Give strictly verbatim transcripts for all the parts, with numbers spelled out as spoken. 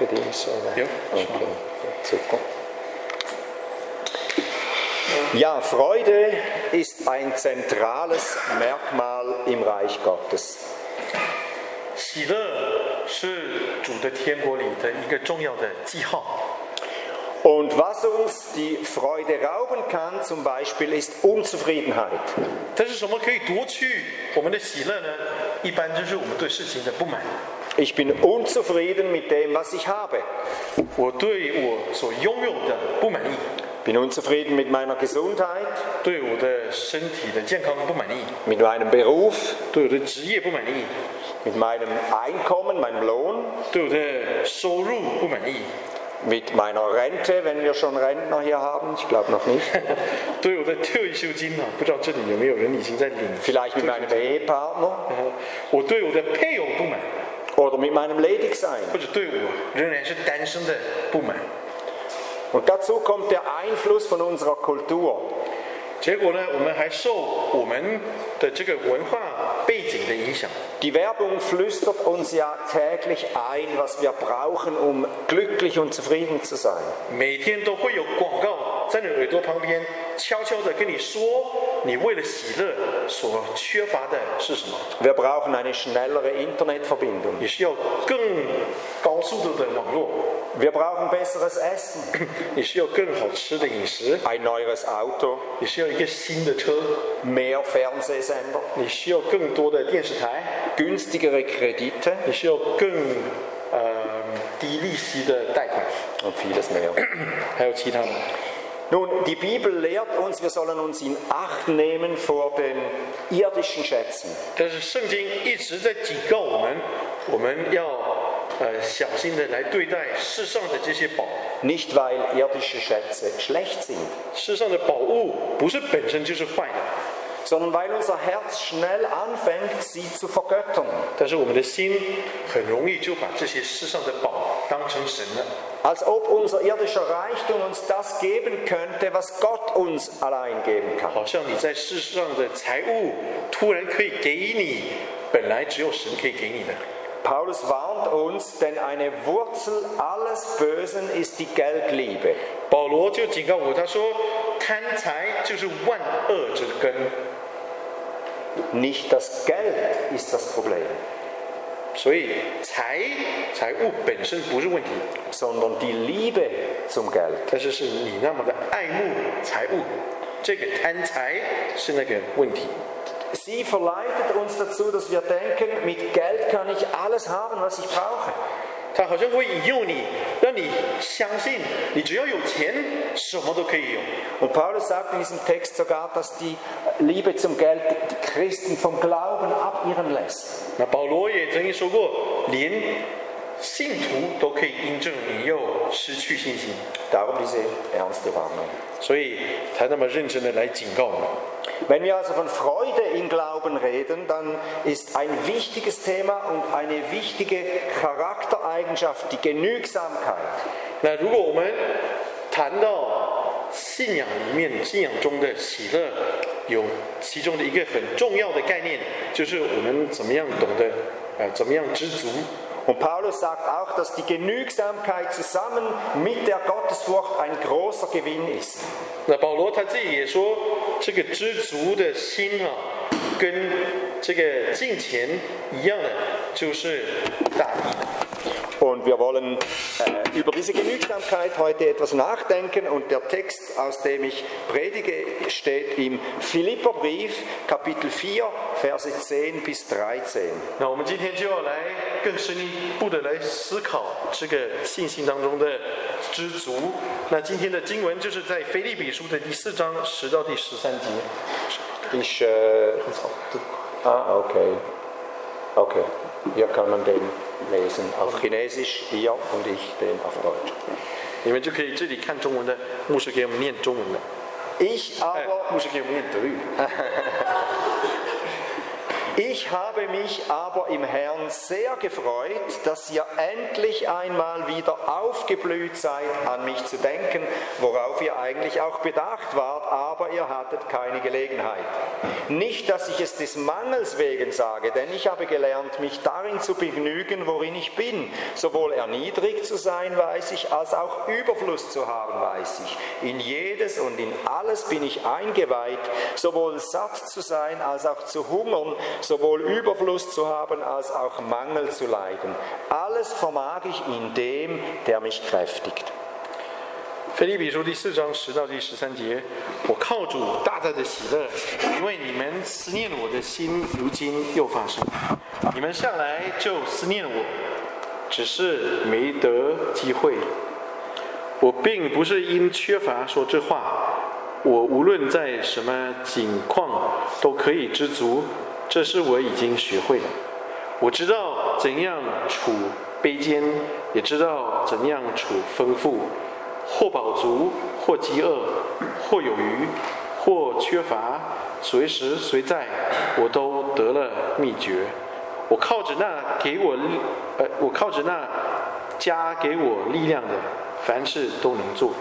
für dich? Ja, okay. Super. Ja, Freude ist ein zentrales Merkmal im Reich Gottes. 喜乐是主的天国里的一个重要的记号。 Und was uns die Freude rauben kann, zum Beispiel, ist Unzufriedenheit. 但是什么可以夺去我们的喜乐呢？一般就是我们对事情的不满。 Ich bin unzufrieden mit dem, was ich habe. 我对我所拥有的不满意。 Bin unzufrieden mit meiner Gesundheit. 对我的身体的健康不满意。 Mit meinem Beruf. 对我的职业不满意。 Mit meinem Einkommen, meinem Lohn. 对我的收入不满意。 Mit meiner Rente, wenn wir schon Rentner hier haben, ich glaube noch nicht. 对我的退休金啊，不知道这里有没有人已经在领。 Vielleicht mit meinem Ehepartner. 我对我的配偶不满。 Oder mit meinem Ledigsein. 或者对我仍然是单身的不满。 Und dazu kommt der Einfluss von unserer Kultur. 结果呢，我们还受我们的这个文化背景的影响。 Die Werbung flüstert uns ja täglich ein, was wir brauchen, um glücklich und zufrieden zu sein. 每天都会有广告在你耳朵旁边悄悄地跟你说，你为了喜乐所缺乏的是什么？ Wir brauchen eine schnellere Internetverbindung. 你需要更高速度的网络。 Wir brauchen besseres Essen. 你需要更好吃的饮食。 Ein neues Auto. 你需要一个新的车。 Mehr Fernsehsender. 你需要更多的电视台。 Günstigere Kredite. 你需要更呃低利息的贷款。 Und vieles mehr. 还有其他的。 Nun, die Bibel lehrt uns, wir sollen uns in Acht nehmen vor den irdischen Schätzen. 但是圣经一直在警告我们，我们要呃小心的来对待世上的这些宝。 Nicht weil irdische Schätze schlecht sind. 世上的宝物不是本身就是坏的。 Sondern weil unser Herz schnell anfängt, sie zu vergöttern. 但是我们的心很容易就把这些世上的宝当成神了。 Als ob unser irdischer Reichtum uns das geben könnte, was Gott uns allein geben kann. 好像你在世上的财物突然可以给你本来只有神可以给你的。 Paulus warnt uns, denn eine Wurzel alles Bösen ist die Geldliebe. 保罗就警告我，他说贪财就是万恶之根。 Nicht das Geld ist das Problem. 所以财财物本身不是问题， sondern die Liebe zum Geld. 但是是你那么的爱慕财物，这个贪财是那个问题。 Sie verleitet uns dazu, dass wir denken, mit Geld kann ich alles haben, was ich brauche. 他好像会引诱你，让你相信，你只要有钱，什么都可以有。 Und Paulus sagt in diesem Text sogar, dass die Liebe zum Geld die Christen vom Glauben abirren lässt. 那保罗也曾经说过，连信徒都可以因这种引诱失去信心。 Darum diese ernste Warnung. 所以才那么认真的来警告我们。 Wenn wir also von Freude im Glauben reden, dann ist ein wichtiges Thema und eine wichtige Charaktereigenschaft die Genügsamkeit. 那如果我们谈到信仰里面，信仰中的喜乐，有其中的一个很重要的概念，就是我们怎么样懂得，呃，怎么样知足。 Und Paulus sagt auch, dass die Genügsamkeit zusammen mit der Gottesfurcht ein großer Gewinn ist. 那保罗他自己也说，这个知足的心啊，跟这个敬虔一样的，就是大义。 Und wir wollen äh, über diese Genügsamkeit heute etwas nachdenken. Und der Text, aus dem ich predige, steht im Philipperbrief, Kapitel vier, Verse zehn bis dreizehn. 那我们今天就要来更深一步的来思考这个信心当中的知足。那今天的经文就是在腓立比书的第四章十到第十三节。 Ich, äh, ah, okay. Okay, hier kann man den lesen. Auf Chinesisch, ihr und ich den auf Deutsch. 你们就可以这里看中文的，牧师给我们念中文的， Ich 哎 aber, 牧师给我们念德语。 Ich habe mich aber im Herrn sehr gefreut, dass ihr endlich einmal wieder aufgeblüht seid, an mich zu denken, worauf ihr eigentlich auch bedacht wart, aber ihr hattet keine Gelegenheit. Nicht, dass ich es des Mangels wegen sage, denn ich habe gelernt, mich darin zu begnügen, worin ich bin. Sowohl erniedrigt zu sein, weiß ich, als auch Überfluss zu haben, weiß ich. In jedes und in alles bin ich eingeweiht, sowohl satt zu sein, als auch zu hungern, sowohl Überfluss zu haben, als auch Mangel zu leiden. Alles vermag ich in dem, der mich kräftigt. 腓立比书第四章十到第十三节，我靠主大大的喜乐，因为你们思念我的心，如今又发生。你们向来就思念我，只是没得机会。我并不是因缺乏说这话，我无论在什么境况都可以知足，这是我已经学会了。我知道怎样处卑贱，也知道怎样处丰富。或饱足，或饥饿，或有余，或缺乏，随时随在，我都得了秘诀。我靠着那给我，呃，我靠着那加给我力量的，凡事都能做。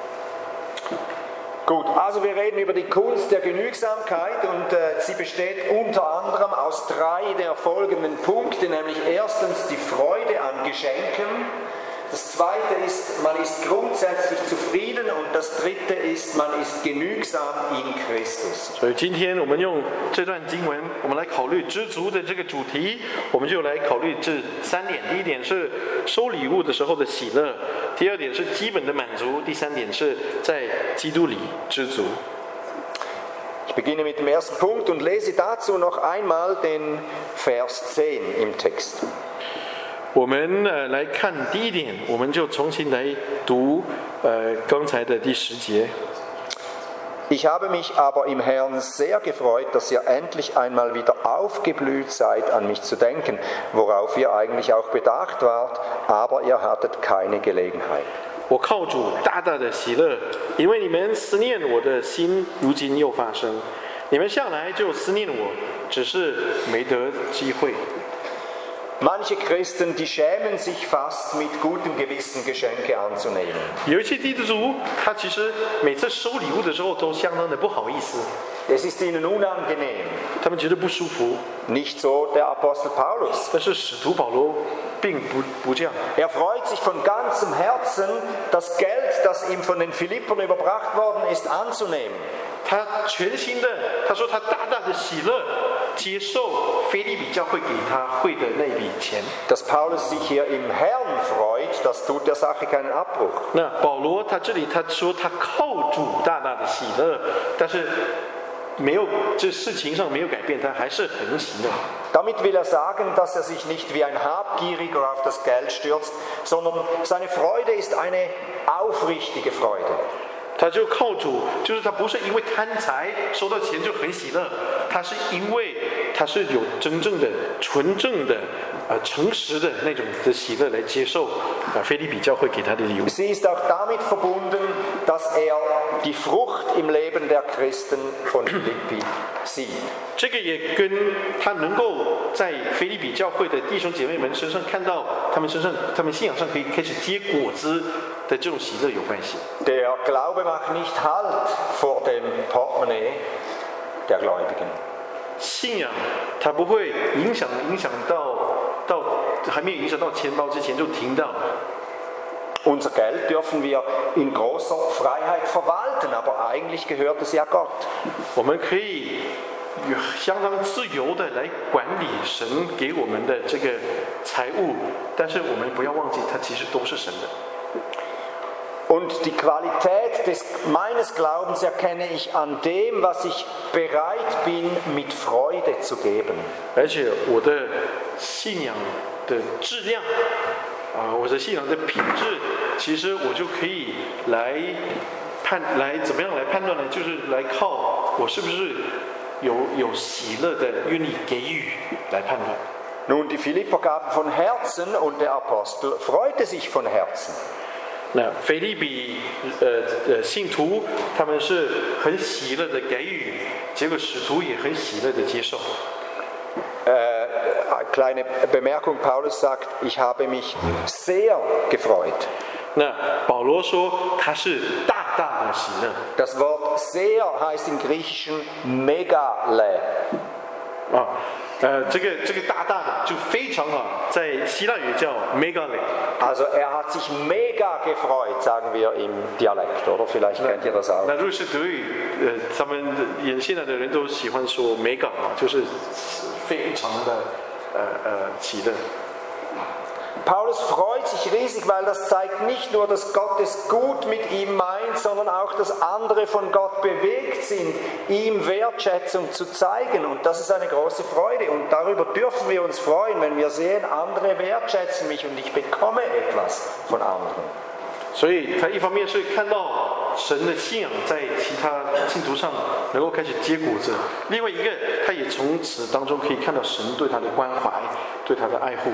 Gut, also wir reden über die Kunst der Genügsamkeit und äh, sie besteht unter anderem aus drei der folgenden Punkte, nämlich erstens die Freude an Geschenken. Das zweite ist, man ist grundsätzlich zufrieden und das dritte ist, man ist genügsam in Christus. 所以今天我们用这段经文，我们来考虑知足的这个主题，我们就来考虑这三点。第一点是收礼物的时候的喜乐，第二点是基本的满足，第三点是在基督里知足。 Ich beginne mit dem ersten Punkt und lese dazu noch einmal den Vers zehn im Text. 我们呃来看第一点，我们就重新来读呃刚才的第十节。 Ich habe mich aber im Herrn sehr gefreut, dass ihr endlich einmal wieder aufgeblüht seid, an mich zu denken, worauf ihr eigentlich auch bedacht wart, aber ihr hattet keine Gelegenheit. 我靠主大大的喜乐，因为你们思念我的心，如今又发生。你们向来就思念我，只是没得机会。 Manche Christen, die schämen sich fast, mit gutem Gewissen Geschenke anzunehmen. 有一些基督徒，他其实每次收礼物的时候都相当的不好意思。 Es ist ihnen unangenehm. 他们觉得不舒服。 Nicht so der Apostel Paulus. 但是使徒保罗并不不这样。 Er freut sich von ganzem Herzen, das Geld, das ihm von den Philippern überbracht worden ist, anzunehmen. 他全心的，他说他大大的喜乐。接受腓立比教会给他汇的那笔钱。 Dass Paulus sich hier im Herrn freut, das tut der Sache keinen Abbruch. 那保罗他这里他说他靠主大大的喜乐，但是没有这事情上没有改变，他还是很喜乐。 Damit will er sagen, dass er sich nicht wie ein Habgieriger auf das Geld stürzt, sondern seine Freude ist eine aufrichtige Freude. 他就靠主，就是他不是因为贪财收到钱就很喜乐，他是因为他是有真正的、纯正的、呃诚实的那种的喜乐来接受啊腓立比教会给他的礼物。 Sie ist auch damit verbunden, dass er die Frucht im Leben der Christen von Philippi sieht. 这个也跟他能够在腓立比教会的弟兄姐妹们身上看到他们身上、他们信仰上可以开始结果子的这种喜乐有关系。 Der Glaube macht nicht Halt vor dem Portemonnaie der Gläubigen. 信仰它不会影响影响到到还没有影响到钱包之前就停到。 Unser Geld dürfen wir in großer Freiheit verwalten, aber eigentlich gehört es ja Gott. 我们可以相当自由的来管理神给我们的这个财物，但是我们不要忘记，它其实都是神的。 Und die Qualität des, meines Glaubens erkenne ich an dem, was ich bereit bin, mit Freude zu geben. 而且我的信仰的质量，啊、呃，我的信仰的品质，其实我就可以来判，来怎么样来判断呢？就是来靠我是不是有有喜乐的愿意给予来判断。 Nun, die Philipper gaben von Herzen und der Apostel freute sich von Herzen. 那腓立比呃呃信徒他们是很喜乐的给予，结果使徒也很喜乐的接受。 Äh, kleine Bemerkung, Paulus sagt, ich habe mich sehr gefreut. 那保罗说他是大大的喜乐。 Das Wort sehr heißt im Griechischen megale. 啊，呃，这个这个大大的就非常好，在希腊语叫 megale。 Also er hat sich mega gefreut, sagen wir im Dialekt, oder? Vielleicht kennt ihr das auch. 那如果是德语，呃，他们的现在的人都喜欢说 mega 啊，就是非常的呃呃喜乐。 Paulus freut sich riesig, weil das zeigt nicht nur, dass Gott es gut mit ihm meint, sondern auch, dass andere von Gott bewegt sind, ihm Wertschätzung zu zeigen. Und das ist eine große Freude. Und darüber dürfen wir uns freuen, wenn wir sehen, andere wertschätzen mich und ich bekomme etwas von anderen. 所以他一方面是看到神的信仰在其他信徒上能够开始结果子，另外一个他也从此当中可以看到神对他的关怀，对他的爱护。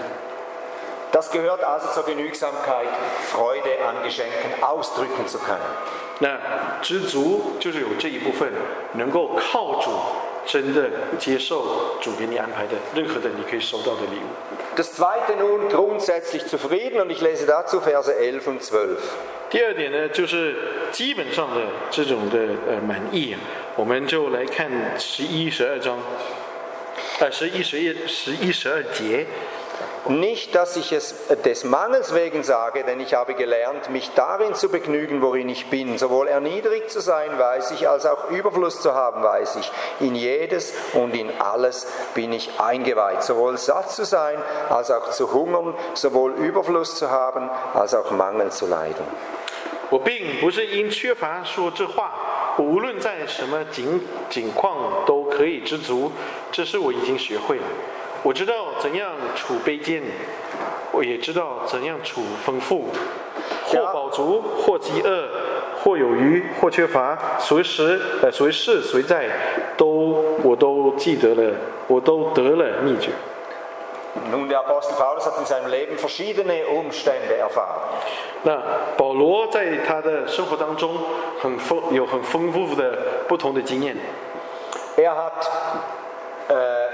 Das gehört also zur Genügsamkeit, Freude an Geschenken ausdrücken zu können. 那知足就是有这一部分，能够靠主真的接受主给你安排的任何的你可以收到的礼物。 Das zweite nun, grundsätzlich zufrieden, und ich lese dazu Verse elf und zwölf. 第二点呢，就是基本上的这种的呃满意，我们就来看十一、十二章，呃，十一、十一、十一、十二节。 Nicht, dass ich es des Mangels wegen sage, denn ich habe gelernt, mich darin zu begnügen, worin ich bin. Sowohl erniedrigt zu sein, weiß ich, als auch Überfluss zu haben, weiß ich. In jedes und in alles bin ich eingeweiht. Sowohl satt zu sein, als auch zu hungern, sowohl Überfluss zu haben, als auch Mangel zu leiden. 我并不是因缺乏说这话，我无论在什么境境况都可以知足，这是我已经学会了。 我知道怎样处卑贱，我也知道怎样处丰富，或饱足，或饥饿，或有余，或缺乏，随时呃随事随在，都我都记得了，我都得了秘诀。 Nun, der Apostel Paulus hat in seinem Leben verschiedene Umstände erfahren. 那保罗在他的生活当中很丰有很丰富的不同的经验。 Er hat äh,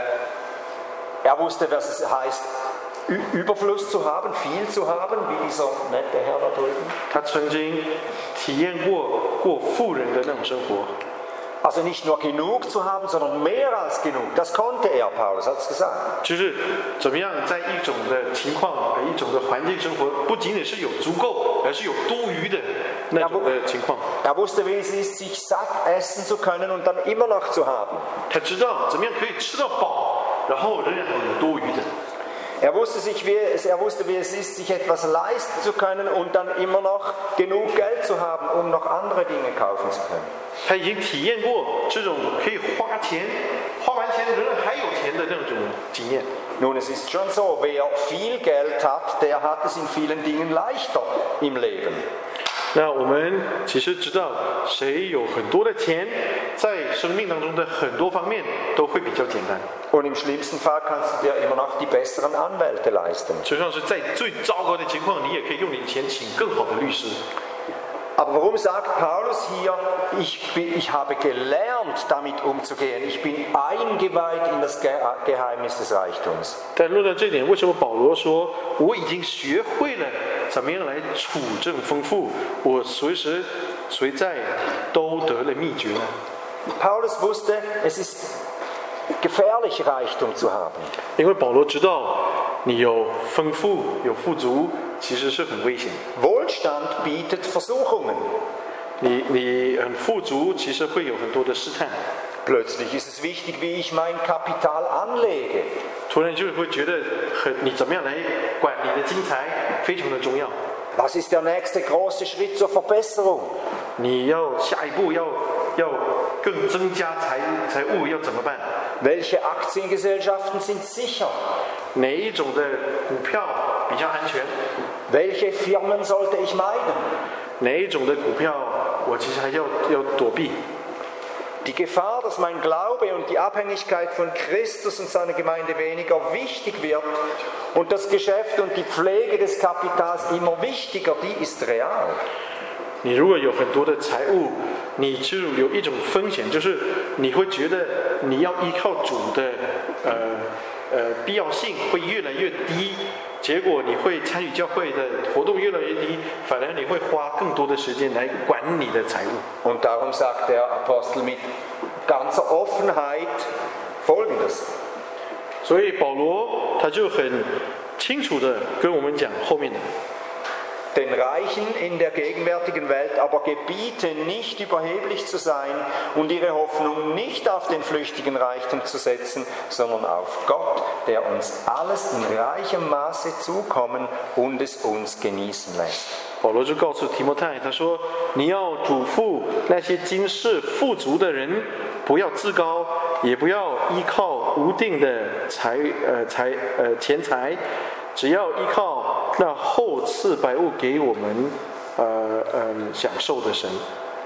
Er wusste, was es heißt, Überfluss zu haben, viel zu haben, wie dieser nette Herr da drüben. 他曾经体验过过富人的那种生活。 Also nicht nur genug zu haben, sondern mehr als genug. Das konnte er, Paulus hat es gesagt. 就是怎么样在一种的情况、一种的环境生活，不仅仅是有足够，而是有多余的那种的情况。 Er wusste, wie es ist, sich satt essen zu können und dann immer noch zu haben. 他知道怎么样可以吃到饱。 然后仍然还有多余的。 Er wusste, sich, wie es, er wusste, wie es ist, sich etwas leisten zu können und dann immer noch genug Geld zu haben, um noch andere Dinge kaufen zu können. 他已经体验过这种可以花钱，花完钱仍然还有钱的那种经验。 Nun, es ist schon so, wer viel Geld hat, der hat es in vielen Dingen leichter im Leben. 那我们其实知道，谁有很多的钱，在生命当中的很多方面都会比较简单。 Und im schlimmsten Fall kannst du dir immer noch die besseren Anwälte leisten. 就像是在最糟糕的情况，你也可以用你的钱请更好的律师。 Aber warum sagt Paulus hier, ich, bin, ich habe gelernt, damit umzugehen, ich bin eingeweiht in das Geheimnis des Reichtums? 但论到这点，为什么保罗说我已经学会了怎么样来处这种丰富，我随时随在都得了秘诀呢？ Paulus wusste, es ist gefährlich, Reichtum zu haben. 因为保罗知道，你有丰富、有富足，其实是很危险。 Wohlstand bietet Versuchungen. 你你很富足，其实会有很多的试探。 Plötzlich ist es wichtig, wie ich mein Kapital anlege. 突然就会觉得很，你怎么样来管你的金财非常的重要。 Was ist der nächste große Schritt zur Verbesserung? 你要下一步要要更增加财财务要怎么办？ Welche Aktiengesellschaften sind sicher? 哪一种的股票比较安全？ Welche Firmen sollte ich meiden? 哪一种的股票我其实还要要躲避？ Die Gefahr, dass mein Glaube und die Abhängigkeit von Christus und seiner Gemeinde weniger wichtig wird und das Geschäft und die Pflege des Kapitals immer wichtiger, die ist real. 你如果有很多的财物，你就有一种风险，就是你会觉得你要依靠主的呃呃必要性会越来越低，结果你会参与教会的活动越来越低，反而你会花更多的时间来管你的财务。 Und darum sagt der Apostel mit ganzer Offenheit Folgendes. 所以保罗他就很清楚的跟我们讲后面的。 Den Reichen in der gegenwärtigen Welt aber gebieten, nicht überheblich zu sein und ihre Hoffnung nicht auf den flüchtigen Reichtum zu setzen, sondern auf Gott, der uns alles in reichem Maße zukommen und es uns genießen lässt. 保罗就告诉提摩太，他说：“你要嘱咐那些今世富足的人，不要自高，也不要依靠无定的财呃财呃钱财，只要依靠那厚赐百物给我们呃呃享受的神。”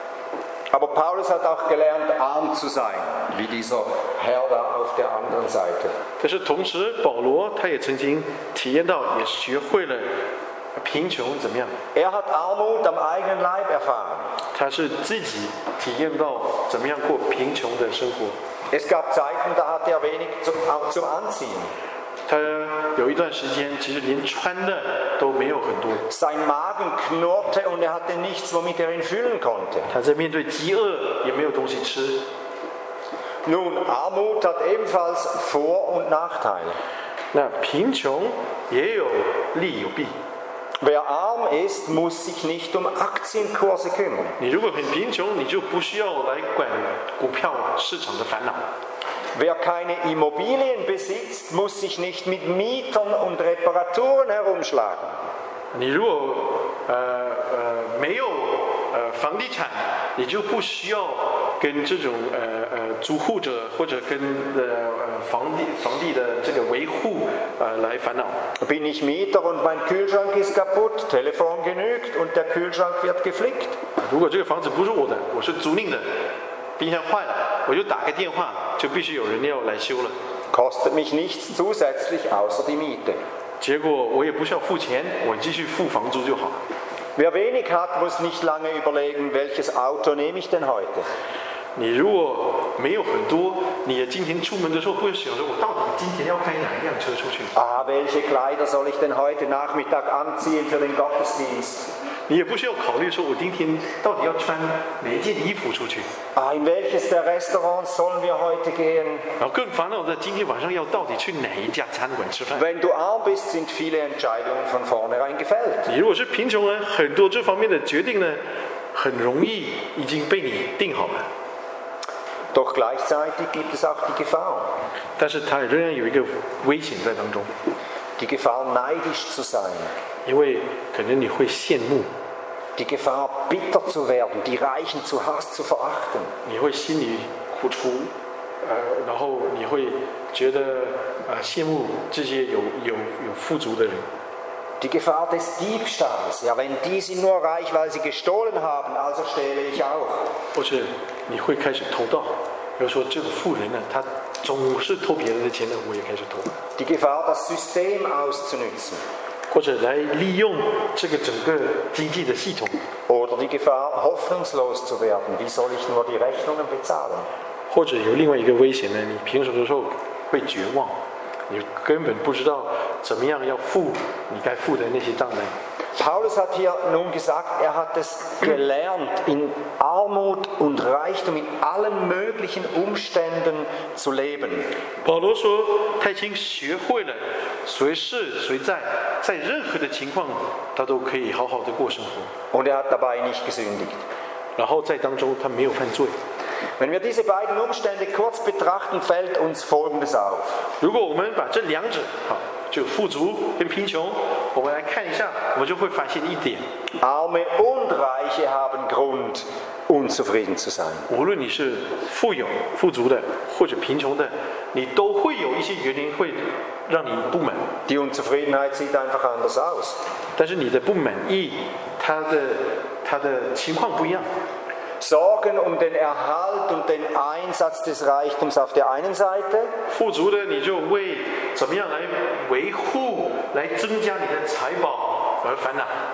Aber Paulus hat auch gelernt, arm zu sein, wie dieser Herr da auf der anderen Seite. 但是同时，保罗他也曾经体验到，也学会了贫穷怎么样。 Er hat Armut am eigenen Leib erfahren. 他是自己体验到怎么样过贫穷的生活。 Es gab Zeiten, da hatte er wenig zum, zum Anziehen. 他有一段时间，其实连穿的都没有很多。 Sein Magen knurrte und er hatte nichts, womit er ihn füllen konnte. 他在面对饥饿，也没有东西吃。 Nun, Armut hat ebenfalls Vor- und Nachteile. 那贫穷也有利有弊。 Wer arm ist, muss sich nicht um Aktienkurse kümmern. 你如果很贫穷，你就不需要来管股票市场的烦恼。 Wer keine Immobilien besitzt, muss sich nicht mit Mietern und Reparaturen herumschlagen. 你如果呃呃没有呃房地产，你就不需要跟这种呃呃租户者或者跟呃呃房地房地的这个维护呃来烦恼。 Bin ich Mieter und mein Kühlschrank ist kaputt, Telefon genügt und der Kühlschrank wird geflickt. 如果这个房子不是我的，我是租赁的，冰箱坏了，我就打个电话，就必须有人要来修了。 Kostet mich nichts zusätzlich außer die Miete. 结果我也不需要付钱，我继续付房租就好。 Wer wenig hat, muss nicht lange überlegen, welches Auto nehme ich denn heute. 你如果没有很多，你也今天出门的时候不会想着我到底今天要开哪一辆车出去。 Ah, welche Kleider soll ich denn heute Nachmittag anziehen für den Gottesdienst? 你也不需要考虑说我今天到底要穿哪一件衣服出去。 Ah, in welches der Restaurants sollen wir heute gehen? 然后更烦恼的，今天晚上要到底去哪一家餐馆吃饭？ Wenn du arm bist, sind viele Entscheidungen von vornherein gefällt. 你如果是贫穷人，很多这方面的决定呢，很容易已经被你定好了。 Doch gleichzeitig gibt es auch die Gefahr. 但是它仍然有一个危险在当中， Die Gefahr, neidisch zu sein. 因为可能你会羡慕， Die Gefahr, bitter zu werden, die Reichen zu Hass zu verachten. 你会心里苦楚，呃，然后你会觉得呃羡慕这些有有有富足的人。 Die Gefahr des Diebstahls. Ja, wenn die sind nur reich, weil sie gestohlen haben, also stehle ich auch. 或者你会开始偷盗，比如说这个富人呢，他总是偷别人的钱呢，我也开始偷。 Die Gefahr, das System auszunützen. 或者来利用这个整个经济的系统， Oder die Gefahr, hoffnungslos zu werden. Wie soll ich nur die Rechnungen bezahlen? 或者有另外一个危险呢，你平时的时候会绝望，你根本不知道怎么样要付你该付的那些账单。 Paulus hat hier nun gesagt, er hat es gelernt, in Armut und Reichtum, in allen möglichen Umständen zu leben. 保罗说，他已经学会了随事随在，在任何的情况，他都可以好好的过生活。 Und er hat dabei nicht gesündigt. 然后在当中，他没有犯罪。 Wenn wir diese beiden Umstände kurz betrachten, fällt uns Folgendes auf. 如果我们把这两者，好，就富足跟贫穷，我们来看一下，我们就会发现一点： Arme und Reiche haben Grund, unzufrieden zu sein. 无论你是富有、富足的，或者贫穷的，你都会有一些原因会让你不满。 Die Unzufriedenheit sieht einfach anders aus. 但是你的不满意，它的它的情况不一样。 Sorgen um den Erhalt und den Einsatz des Reichtums auf der einen Seite. 富足的你就为怎么样来维护、来增加你的财宝而烦恼。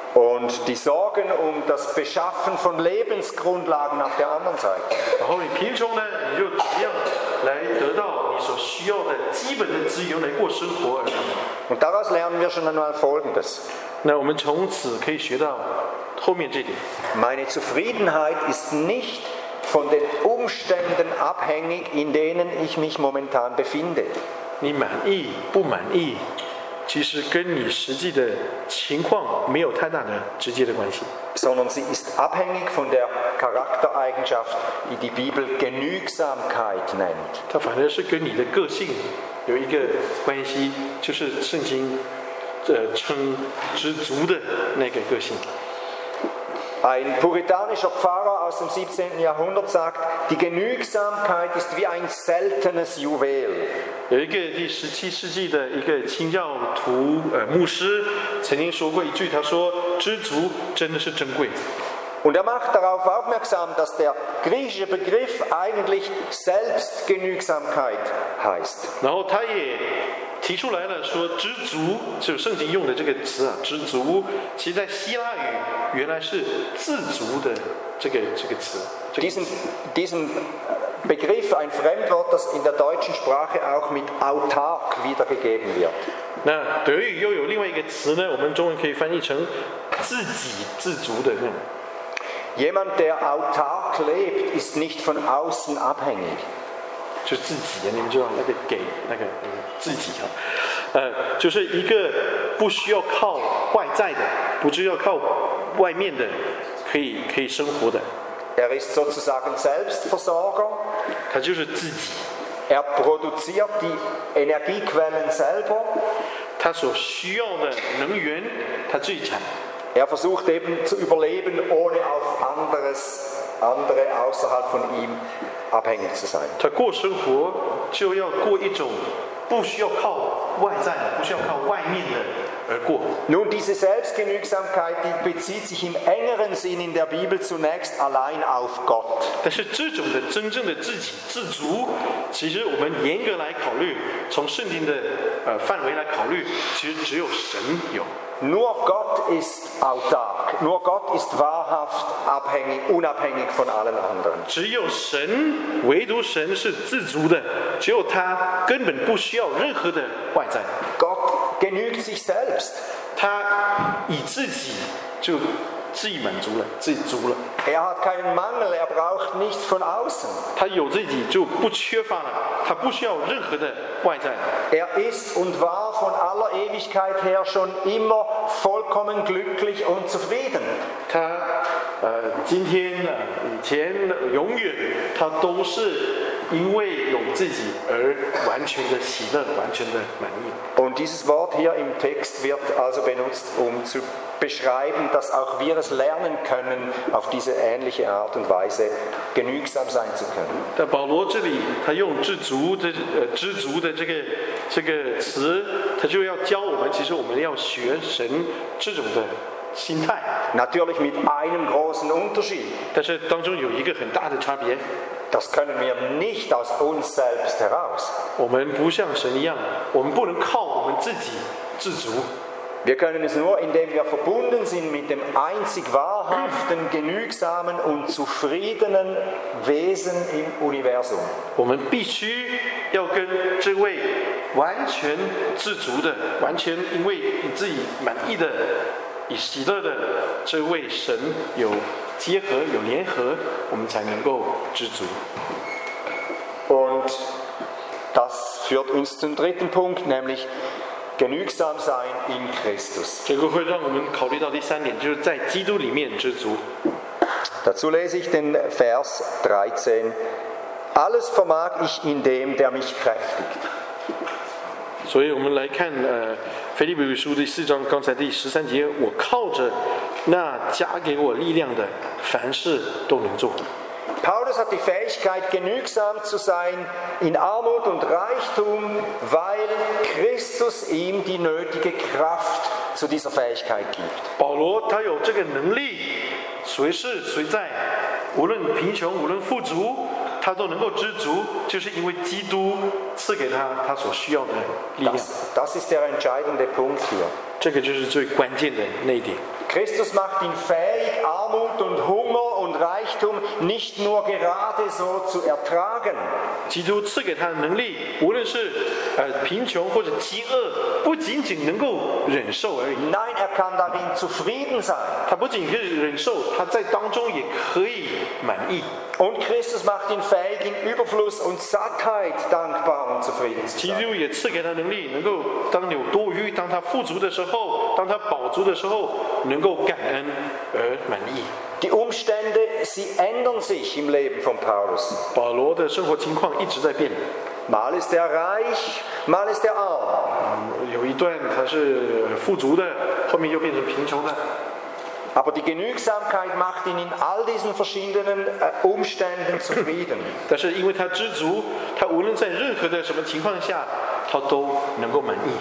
Und die Sorgen um das Beschaffen von Lebensgrundlagen auf der anderen Seite. 然后你贫穷呢，你就怎么样来得到你所需要的基本的资源来过生活而已。 Und daraus lernen wir schon einmal Folgendes. 那我们从此可以学到后面这点。 Meine Zufriedenheit ist nicht von den Umständen abhängig, in denen ich mich momentan befinde. 你满意不满意，其实跟你实际的情况没有太大的直接的关系， Sondern sie ist abhängig von der Charaktereigenschaft, die die Bibel Genügsamkeit nennt. 它反而是跟你的个性有一个关系，就是圣经呃称知足的那个个性。 Ein puritanischer Pfarrer aus dem siebzehnten Jahrhundert sagt, die Genügsamkeit ist wie ein seltenes Juwel. 有一个第十七世纪的一个清教徒呃牧师曾经说过一句，他说：“知足真的是珍贵。” Und er macht darauf aufmerksam, dass der griechische Begriff eigentlich Selbstgenügsamkeit heißt. 然后他也提出来了，说知足就是圣经用的这个词啊，知足，其实在希腊语原来是自足的这个这个词。这个 Diesen, diesen Begriff, ein Fremdwort, das in der deutschen Sprache auch mit autark wiedergegeben wird. 那德语又有另外一个词呢，我们中文可以翻译成自己自足的那种。 Jemand, der autark lebt, ist nicht von außen abhängig. 就自己的，你们知道那个给那个、嗯、自己啊，呃，就是一个不需要靠外在的，不需要靠外面的，可以可以生活的。 Er ist sozusagen Selbstversorger. 他就是自己， Er produziert die Energiequellen selber. 他所需要的能源他自己产。 Er versucht eben zu überleben, ohne auf anderes, andere außerhalb von ihm abhängig zu sein. 他过生活就要过一种不需要靠外在的，不需要靠外面的而过。 Nun, diese Selbstgenügsamkeit, die bezieht sich im engeren Sinn in der Bibel zunächst allein auf Gott. 但是这种的真正的自己自足，其实我们严格来考虑，从圣经的呃范围来考虑，其实只有神有。 Nur Gott ist autark, nur Gott ist wahrhaft abhängig, unabhängig von allen anderen. 只有神，唯独神是自足的，只有他根本不需要任何的外在， Gott genügt sich selbst. 他以自己就自己满足了，自己足了。 Er hat keinen Mangel, er braucht nichts von außen. 他有自己就不缺乏了，他不需要任何的外在。 Er ist und war von aller Ewigkeit her schon immer vollkommen glücklich und zufrieden. 他呃，今天呢、以前、永远，他都是因为有自己而完全的喜乐，完全的满意。 Und dieses Wort hier im Text wird also benutzt, um zu beschreiben, dass auch wir es lernen können, auf diese ähnliche Art und Weise genügsam sein zu können. 但保罗这里他用知足的呃知足的这个这个词，他就要教我们，其实我们要学神这种的心态。 Natürlich mit einem großen Unterschied. 但是当中有一个很大的差别， Das können wir nicht aus uns selbst heraus. 我们不像神一样，我们不能靠我们自己自足。 Wir können es nur, indem wir verbunden sind mit dem einzig wahrhaften, genügsamen und zufriedenen Wesen im Universum. 我们必须要跟这位完全自足的、完全因为你自己满意的、以喜乐的这位神有结合、有联合，我们才能够知足。 Und das führt uns zum dritten Punkt, nämlich genügsam sein in Christus. 这个会让我们考虑到第三点，就是在基督里面知足。 Dazu lese ich den Vers dreizehn. Alles vermag ich in dem, der mich kräftigt. 所以我们来看呃，腓立比书第四章，刚才第十三节，我靠着那加给我力量的，凡事都能做。 Paulus hat die Fähigkeit, genügsam zu sein in Armut und Reichtum, weil Christus ihm die nötige Kraft zu dieser Fähigkeit gibt. 保罗他有这个能力，随时随在，无论贫穷，无论富足， 他都能够知足，就是因为基督赐给他他所需要的力量。 Das, das ist der entscheidende Punkt hier. 这个就是最关键的那一点。 Christus macht ihn fähig, Armut und Hunger und Reichtum nicht nur gerade so zu ertragen. 基督赐给他的能力，无论是呃贫穷或者饥饿，不仅仅能够忍受而已。 Nein, er kann darin zufrieden sein. 他不仅可以忍受，他在当中也可以满意。 Und Christus macht ihn fähig, in Überfluss und Sattheit dankbar und zufrieden zu 基 sein. 督也赐给他能力，能够当有多余，当他富足的时候，当他饱足的时候，能够感恩而满意。 Die Umstände, sie ändern sich im Leben von Paulus. 保罗的生活情况一直在变， Mal ist er reich, mal ist er arm. 有一段他是富足的，后面又变成贫穷的。 Aber die Genügsamkeit macht ihn in all diesen verschiedenen äh, Umständen zufrieden. 但是因为他知足，他无论在任何的什么情况下，他都能够满意。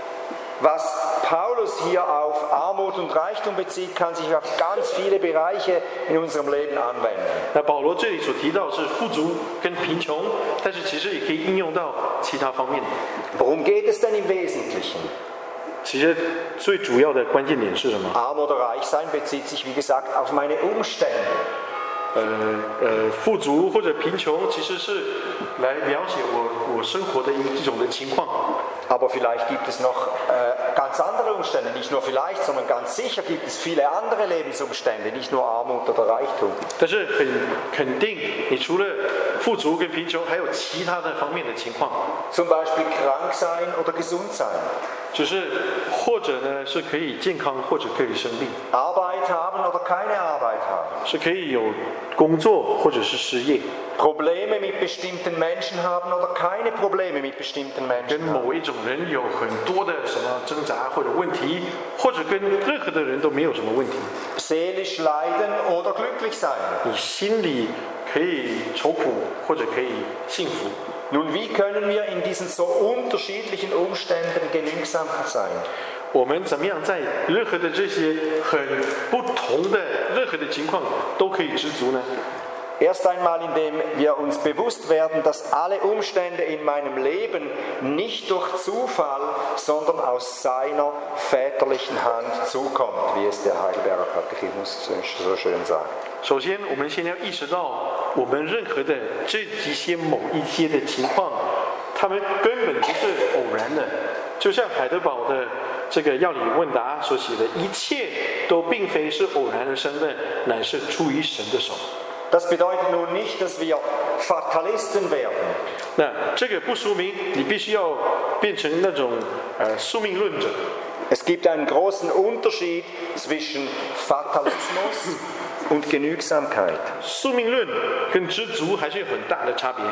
Was Paulus hier auf Armut und Reichtum bezieht, kann sich auf ganz viele Bereiche in unserem Leben anwenden. 那保罗这里所提到是富足跟贫穷，但是其实也可以应用到其他方面。 Worum geht es denn im Wesentlichen? 其实最主要的关键点是什么？ Arm oder reich sein bezieht sich, wie gesagt, auf meine Umstände. 呃呃，富足或者贫穷，其实是来描写我我生活的一种的情况。 Aber vielleicht gibt es noch äh, ganz andere Umstände, nicht nur vielleicht, sondern ganz sicher gibt es viele andere Lebensumstände, nicht nur Armut oder Reichtum. 但是很肯定，你除了富足跟贫穷，还有其他的方面的情况。 Zum Beispiel krank sein oder gesund sein. 只是或者呢是可以健康，或者可以生病， Arbeit haben oder keine Arbeit haben. 是可以有工作或者是失业， Probleme mit bestimmten Menschen haben oder keine Probleme mit bestimmten 跟 Menschen haben. 某一种人有很多的什么挣扎或者问题，或者跟任何的人都没有什么问题。 Seelisch leiden oder glücklich sein. 你心里可以愁苦，或者可以幸福。 Nun, wie können wir in diesen so unterschiedlichen Umständen genügsam sein? 我们怎么样在任何的这些很不同的任何的情况都可以知足呢？ Erst einmal, indem wir uns bewusst werden, dass alle Umstände in meinem Leben nicht durch Zufall, sondern aus seiner väterlichen Hand zukommt, wie es der Heidelberger Katechismus so schön sagt. 首先，我们先要意识到，我们任何的这几些某一些的情况，他们根本不是偶然的。就像海德堡的这个要理问答所写的，一切都并非是偶然而生的，乃是出于神的手。 Das bedeutet nun nicht, dass wir Fatalisten werden. 那这个不说明你必须要变成那种呃宿命论者。 Es gibt einen großen Unterschied zwischen Fatalismus und Genügsamkeit. 宿命论跟知足还是有很大的差别。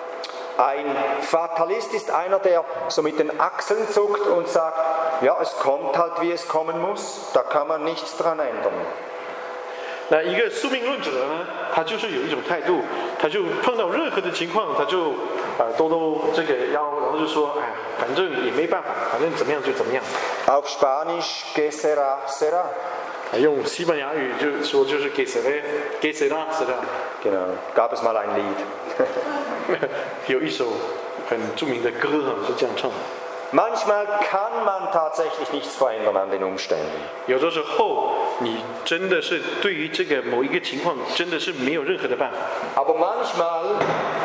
Ein Fatalist ist einer, der so mit den Achseln zuckt und sagt, ja, es kommt halt, wie es kommen muss, da kann man nichts dran ändern. 那一个宿命论者呢，他就是有一种态度，他就碰到任何的情况，他就啊兜兜这个腰，然后就说，哎呀，反正也没办法，反正怎么样就怎么样。 Auf Spanisch, que será, será. 用西班牙语就说就是 que será, que será, será。 Genau, gab es mal ein Lied. 有一首很著名的歌啊，是这样唱的。 Manchmal kann man tatsächlich nichts verändern an den Umständen. 有的时候，你真的是对于这个某一个情况，真的是没有任何的办法。 Aber manchmal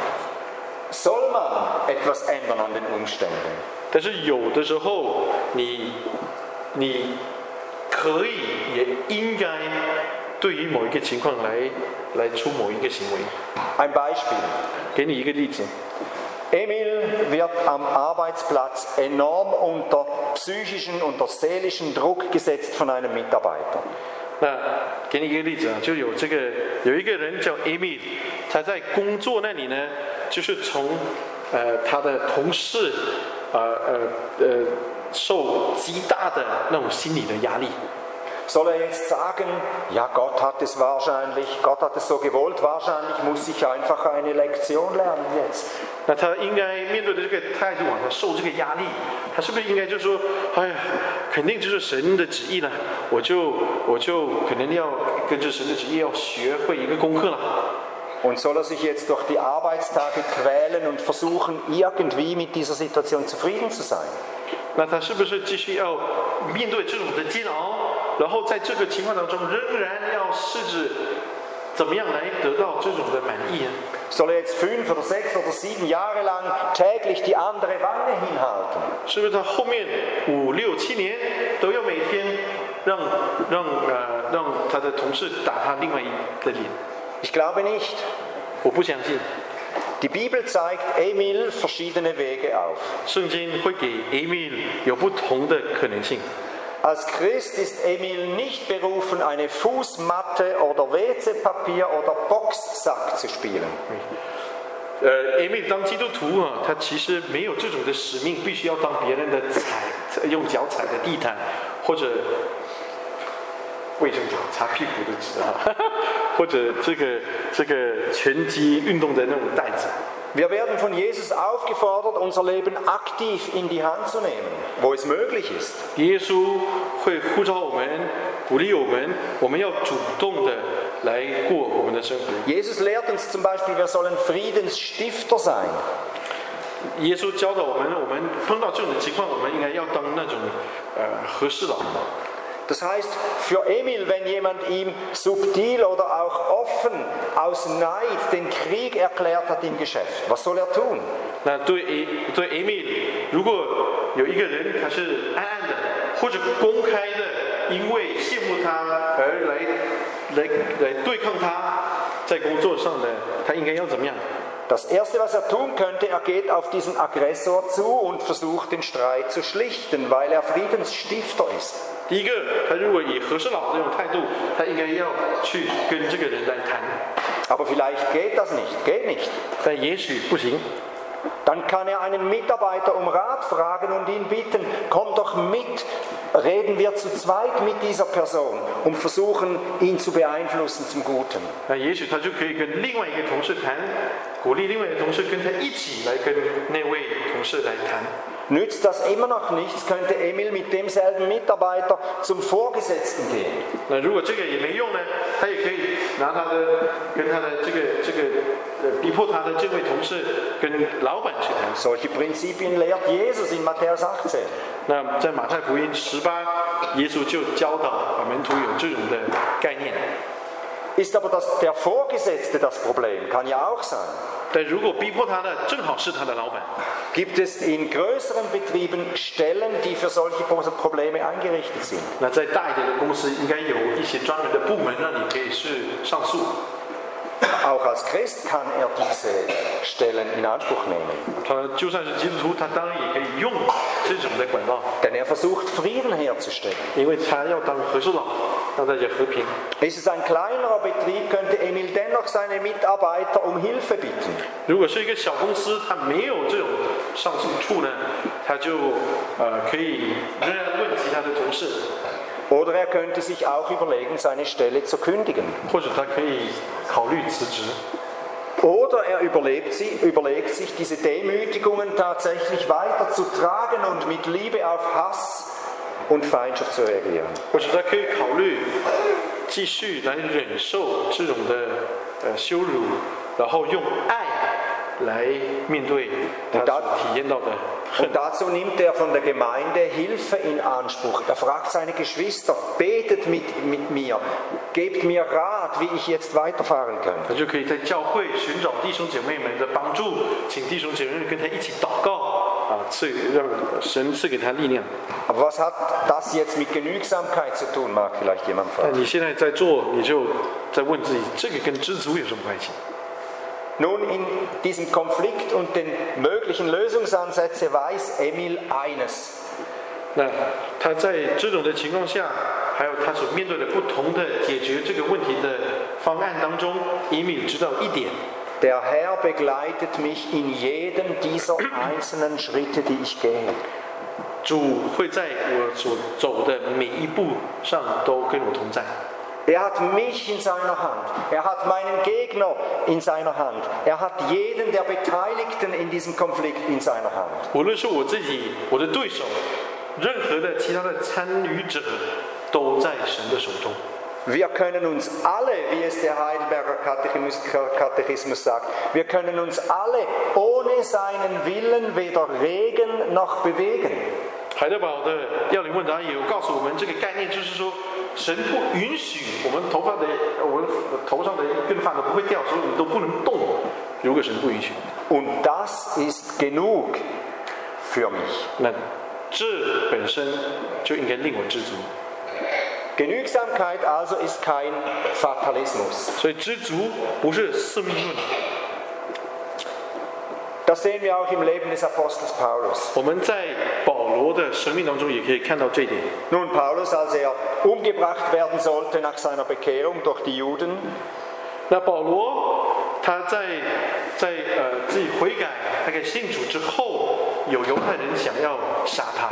soll man etwas ändern an den Umständen. 但是有的时候，你你可以也应该对于某一个情况来来出某一个行为。 Ein Beispiel. 给你一个例子。 Emil wird am Arbeitsplatz enorm unter psychischen, unter seelischen Druck gesetzt von einem Mitarbeiter. 那给你一个例子啊，就有这个有一个人叫 Emil， 他在工作那里呢，就是从呃他的同事呃呃呃受极大的那种心理的压力。 Soll er jetzt sagen, ja, Gott hat es wahrscheinlich, Gott hat es so gewollt, wahrscheinlich muss ich einfach eine Lektion lernen jetzt. 那他应该面对的这个态度啊，他受这个压力，他是不是应该就说，哎呀，肯定就是神的旨意了，我就我就可能要跟着神的旨意要学会一个功课了。 Und soll er sich jetzt durch die Arbeitstage quälen und versuchen, irgendwie mit dieser Situation zufrieden zu sein? 那他是不是继续要面对这种的煎熬，然后在这个情况当中，仍然要试着怎么样来得到这种的满意呢？ Soll er jetzt fünf oder sechs oder sieben Jahre lang täglich die andere Wange hinhalten? 是不是他后面五六七年都要每天让让呃让他的同事打他另外一的脸？ Ich glaube nicht. 我不相信。 Die Bibel zeigt Emil verschiedene Wege auf. 圣经会给 Emil 有不同的可能性。 Als Christ ist Emil nicht berufen, eine Fußmatte oder W C-Papier oder Boxsack zu spielen. 呃 ，Emil 当基督徒啊，他其实没有这种的使命，必须要当别人的踩用脚踩的地毯，或者卫生纸擦屁股的纸啊，或者这个这个拳击运动的那种袋子。 Wir werden von Jesus aufgefordert, unser Leben aktiv in die Hand zu nehmen, wo es möglich ist. 耶稣会呼召我们，鼓励我们，我们要主动的来过我们的生活。 Jesus lehrt uns zum Beispiel, wir sollen Friedensstifter sein. 耶稣教导我们，我们碰到这种的情况，我们应该要当那种呃和事佬。 Das heißt, für Emil, wenn jemand ihm subtil oder auch offen aus Neid den Krieg erklärt hat im Geschäft, was soll er tun? 那对 A 对 Emil， 如果有一个人他是暗暗的或者公开的，因为羡慕他而来来来对抗他，在工作上的，他应该要怎么样？ Das Erste, was er tun könnte, er geht auf diesen Aggressor zu und versucht, den Streit zu schlichten, weil er Friedensstifter ist. 第一个，他如果以和事佬这种态度，他应该要去跟这个人来谈。 Aber vielleicht geht das nicht, geht nicht. 但也许不行。 Dann kann er einen Mitarbeiter um Rat fragen und ihn bitten, komm doch mit, reden wir zu zweit mit dieser Person und versuchen, ihn zu beeinflussen zum Guten. 那也许他就可以跟另外一个同事谈，鼓励另外一个同事跟他一起来跟那位同事来谈。 Nützt das immer noch nichts, könnte Emil mit demselben Mitarbeiter zum Vorgesetzten gehen. 那如果这个也没用呢，他也可以拿他的跟他的这个这个呃逼迫他的这位同事跟老板去谈。 Solche Prinzipien lehrt Jesus in Matthäus achtzehn. 那在马太福音十八，耶稣就教导门徒有这种的概念。 Ist aber das, der Vorgesetzte das Problem? Kann ja auch sein. 但如果逼迫他的正好是他的老板， Gibt es in größeren Betrieben Stellen, die für solche Probleme eingerichtet sind? 那在大一点的公司应该有一些专门的部门让你可以是上诉。 Auch als Christ kann er diese Stellen in Anspruch nehmen. 他就算是基督徒，他当然也可以用这种的管道， Denn er versucht, Frieden herzustellen. 因为他要当和事佬，让大家和平。 Ist es ein kleinerer Betrieb, könnte Emil dennoch seine Mitarbeiter um Hilfe bitten. 如果是一个小公司，他没有这种上诉处呢，他就呃可以仍然问其他的同事， Oder er könnte sich auch überlegen, seine Stelle zu kündigen. 或者他可以考虑辞职。 Oder er überlebt sie, überlegt sich, diese Demütigungen tatsächlich weiterzutragen und mit Liebe auf Hass und Feindschaft zu reagieren. 或者他可以考虑继续来忍受这种的呃羞辱，然后用爱来面对他所体验到的恨。 Und dazu nimmt er von der Gemeinde Hilfe in Anspruch. Er fragt seine Geschwister, betet mit, mit mir, gebt mir Rat, wie ich jetzt weiterfahren kann. 他就可以在教会寻找弟兄姐妹们的帮助，请弟兄姐妹们跟他一起祷告啊，赐让神赐给他力量。 Aber was hat das jetzt mit Genügsamkeit zu tun, mag vielleicht jemand 那 fragen. 你现在在做，你就在问自己，这个跟知足有什么关系？ Nun, in diesem Konflikt und den möglichen Lösungsansätzen weiß Emil eines. 那他在这种的情况下，还有他所面对的不同的解决这个问题的方案当中，以米知道一点， Der Herr begleitet mich in jedem dieser einzelnen Schritte, die ich gehe. 主会在我所走的每一步上都跟我同在。 Er hat mich in seiner Hand. Er hat meinen Gegner in seiner Hand. Er hat jeden der Beteiligten in diesem Konflikt in seiner Hand. 无论是我自己、我的对手，任何的其他的参与者，都在神的手中。 Wir können uns alle, wie es der Heidelberger Katechismus, Katechismus sagt, wir können uns alle ohne seinen Willen weder regen noch bewegen. 海德堡的要领问答也有告诉我们这个概念，就是说，神不允许我们头发的，我们头上的一根发都不会掉，所以我们都不能动。如果神不允许， Und das ist genug für mich. 那这本身就应该令我知足。 Genügsamkeit also ist kein Fatalismus. 所以知足不是宿命论。 Das sehen wir auch im Leben des Apostels Paulus. 我们在保罗的生命当中也可以看到这一点。 Nun, Paulus, als er umgebracht werden sollte nach seiner Bekehrung durch die Juden, 那保罗他在在呃自己悔改，大概信主之后，有犹太人想要杀他。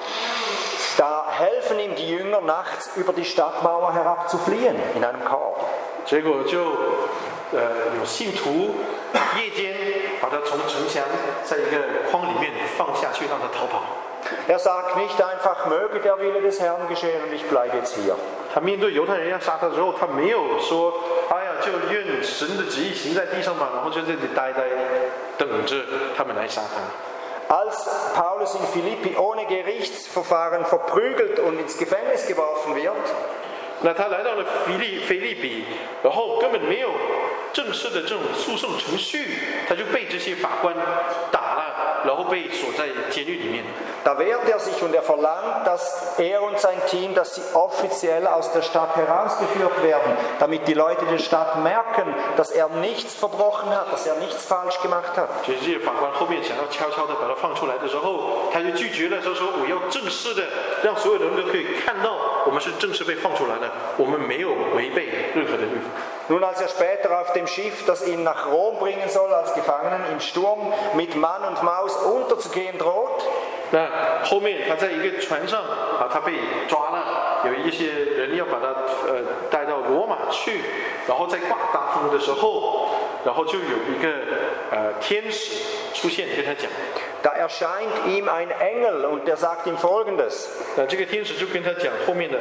da helfen ihm die Jünger nachts über die Stadtmauer herab zu fliehen in einem Korb. 结果就呃有信徒夜间把他从城墙在一个筐里面放下去，让他逃跑。 Er sagt nicht einfach, möge der Wille des Herrn geschehen und ich bleibe jetzt hier. 他面对犹太人要杀他的时候，他没有说：“哎呀，就愿神的旨意行在地上吧。”然后就在这里呆呆等着他们来杀他。 Als Paulus in Philippi ohne Gerichtsverfahren verprügelt und ins Gefängnis geworfen wird, 那他来到了腓利腓利比，然后根本没有正式的这种诉讼程序，他就被这些法官打了，然后被锁在监狱里面。 da wehrt er sich und er verlangt, dass er und sein Team, dass sie offiziell aus der Stadt herausgeführt werden, damit die Leute der Stadt merken, dass er nichts verbrochen hat, dass er nichts falsch gemacht hat. 其实这些法官后面想要悄悄的把他放出来的时候，他就拒绝了，说说我要正式的让所有人都可以看到，我们是正式被放出来了，我们没有违背任何的律法。 Nun, als er später auf dem Schiff, das ihn nach Rom bringen soll, als Gefangenen im Sturm mit Mann und Maus unterzugehen droht, 那后面他在一个船上啊，他被抓了，有一些人要把他呃带到罗马去，然后在挂大风的时候，然后就有一个呃天使出现跟他讲， da erscheint ihm ein Engel und der sagt ihm Folgendes: 那这个天使就跟他讲后面的。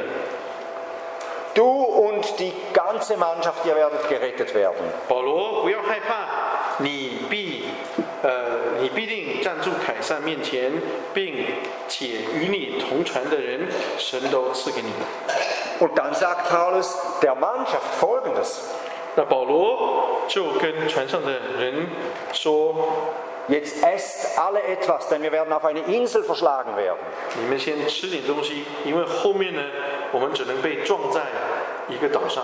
Du und die ganze Mannschaft, ihr werdet gerettet werden. 保罗，不要害怕，你必，呃，你必定站住凯撒面前，并且与你同船的人，神都赐给你。 Und dann sagt Paulus der Mannschaft Folgendes: 那保罗就跟船上的人说： Jetzt esst alle etwas, denn wir werden auf eine Insel verschlagen werden. 你们先吃点东西，因为后面呢，我们只能被撞在一个岛上。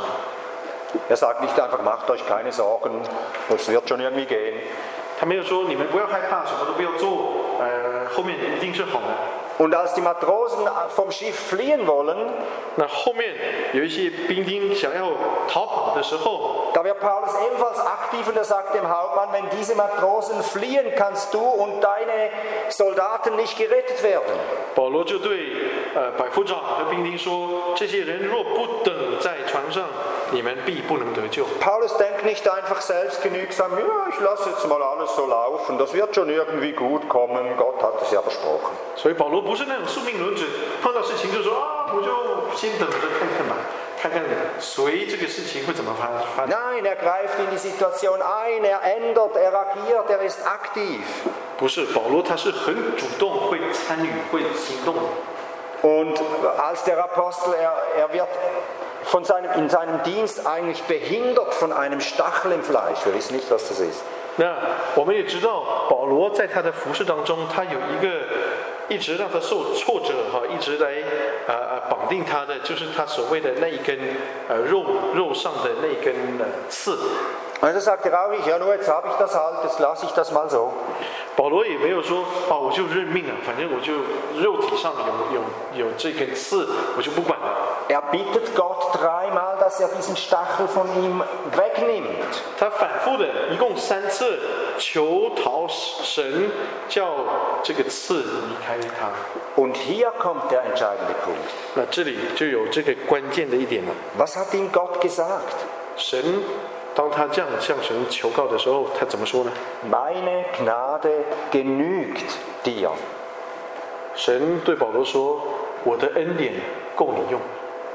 Er sagt nicht einfach, macht euch keine Sorgen, es wird schon irgendwie gehen. 他没有说你们不要害怕，什么都不要做，呃，后面一定是好的。 Und als die Matrosen vom Schiff fliehen wollen, 那后面有一些兵丁想要逃跑的时候， da wird Paulus ebenfalls aktiv und er sagt dem Hauptmann, wenn diese Matrosen fliehen, kannst du und deine Soldaten nicht gerettet werden. 保罗就对呃百夫长和兵丁说：这些人若不等在船上，你们必不能得救。 Paulus denkt nicht einfach selbstgenügsam, ja, ich lasse jetzt mal alles so laufen, das wird schon irgendwie gut kommen, Gott hat es ja versprochen. 所以保罗不是那种宿命论者，碰到事情就说啊，我就先等着看看吧，看看随这个事情会怎么发发展。 Nein, er greift in die Situation ein, er ändert, er agiert, er ist aktiv. 不是，保罗他是很主动，会参与，会行动。 Und als der Apostel, er, er wird von seinem, in seinem Dienst eigentlich behindert von einem Stachel im Fleisch. Wir wissen nicht, was das ist. 那我们也知道，保罗在他的服事当中，他有一个一直让他受挫折哈，一直来啊啊、呃、绑定他的，就是他所谓的那一根呃肉肉上的那一根呃刺。 Also sagt er auch, ja nur jetzt habe ich das halt, jetzt lasse ich das mal so. 保罗也没有说哦，我就认命了，反正我就肉体上有有有这根刺，我就不管了。 Er bittet Gott dreimal, dass er diesen Stachel von ihm wegnimmt. 他反复的，一共三次求讨神叫这个刺离开他。 Und hier kommt der entscheidende Punkt. 那这里就有这个关键的一点了。 Was hat ihm Gott gesagt? 神当他这样向神求告的时候，他怎么说呢？ Meine Gnade genügt dir. 神对保罗说：“我的恩典够你用。”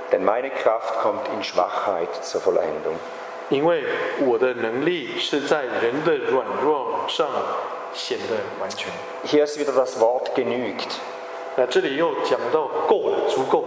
Denn meine Kraft kommt in Schwachheit zur Vollendung. 因为我的能力是在人的软弱上显得完全。 Hier ist wieder das Wort genügt. 那这里又讲到够了，足够。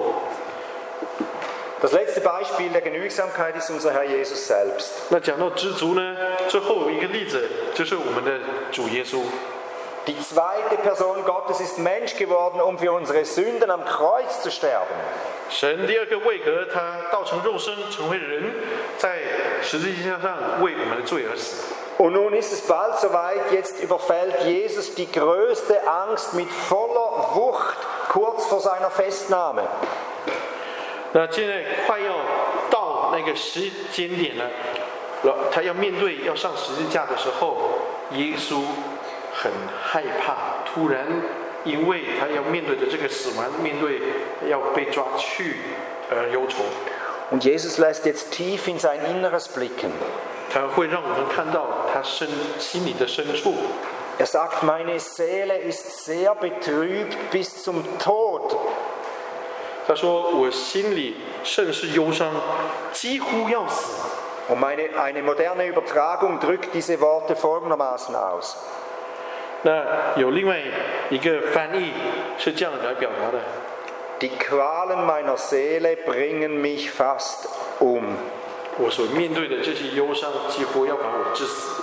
Das letzte Beispiel der Genügsamkeit ist unser Herr Jesus selbst. 那讲到知足呢，最后有一个例子，就是我们的主耶稣。 Die zweite Person Gottes ist Mensch geworden, um für unsere Sünden am Kreuz zu sterben. 神第二个位格，他道成肉身，成为人，在十字架上为我们的罪而死。 Und nun ist es bald soweit, jetzt überfällt Jesus die größte Angst mit voller Wucht kurz vor seiner Festnahme. 那现在快要到那个时间点了，他要面对要上十字架的时候，耶稣很害怕，突然因为他要面对的这个死亡，面对要被抓去而忧愁。 Und Jesus lässt jetzt tief in sein Inneres blicken. 他会让我们看到他深心里的深处。 Er sagt, meine Seele ist sehr betrübt bis zum Tod. 他说：“我心里甚是忧伤，几乎要死。” Und meine, eine moderne Übertragung drückt diese Worte folgendermaßen aus. 那有另外一个翻译是这样来表达的 Die Qualen meiner Seele bringen mich fast um. 我所面对的这些忧伤，几乎要把我致死。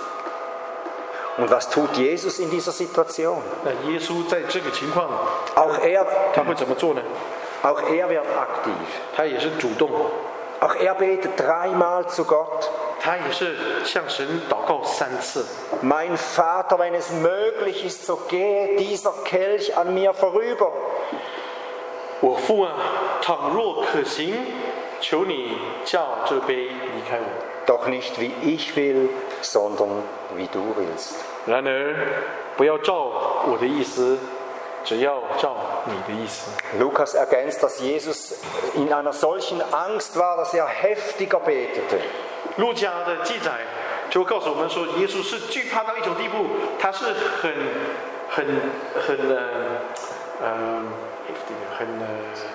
Und was tut Jesus in dieser Situation? 那耶稣在这个情况， Auch er, 他会怎么做呢？ auch er wird aktiv. 他也是主动， Auch er betet dreimal zu Gott. 他也是向神祷告三次。 Mein Vater, wenn es möglich ist, so gehe dieser Kelch an mir vorüber. 我父啊，倘若可行，求你叫这杯离开我。 Doch nicht wie ich will, sondern wie du willst. 然而，不要照我的意思，只要照你的意思。 Lukas ergänzt, dass Jesus in einer solchen Angst war, dass er heftiger betete. 路加的记载就告诉我们说，耶稣是惧怕到一种地步，他是很、很、很呃呃很呃